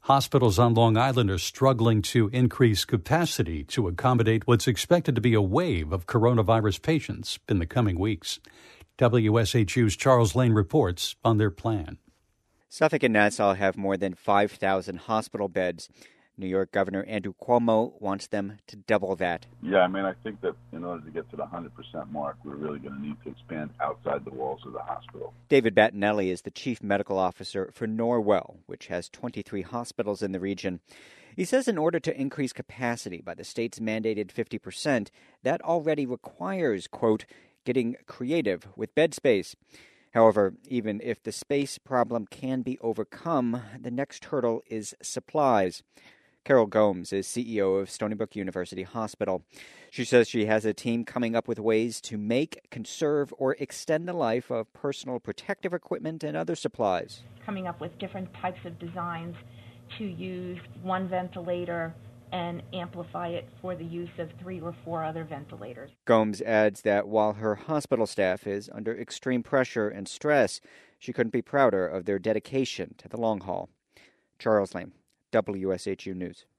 Hospitals on Long Island are struggling to increase capacity to accommodate what's expected to be a wave of coronavirus patients in the coming weeks. WSHU's Charles Lane reports on their plan. Suffolk and Nassau have more than 5,000 hospital beds. New York Governor Andrew Cuomo wants them to double that. Yeah, I think that in order to get to the 100% mark, we're really going to need to expand outside the walls of the hospital. David Battinelli is the chief medical officer for Norwell, which has 23 hospitals in the region. He says in order to increase capacity by the state's mandated 50%, that already requires, quote, getting creative with bed space. However, even if the space problem can be overcome, the next hurdle is supplies. Carol Gomes is CEO of Stony Brook University Hospital. She says she has a team coming up with ways to make, conserve, or extend the life of personal protective equipment and other supplies. Coming up with different types of designs to use one ventilator and amplify it for the use of 3 or 4 other ventilators. Gomes adds that while her hospital staff is under extreme pressure and stress, she couldn't be prouder of their dedication to the long haul. Charles Lane, WSHU News.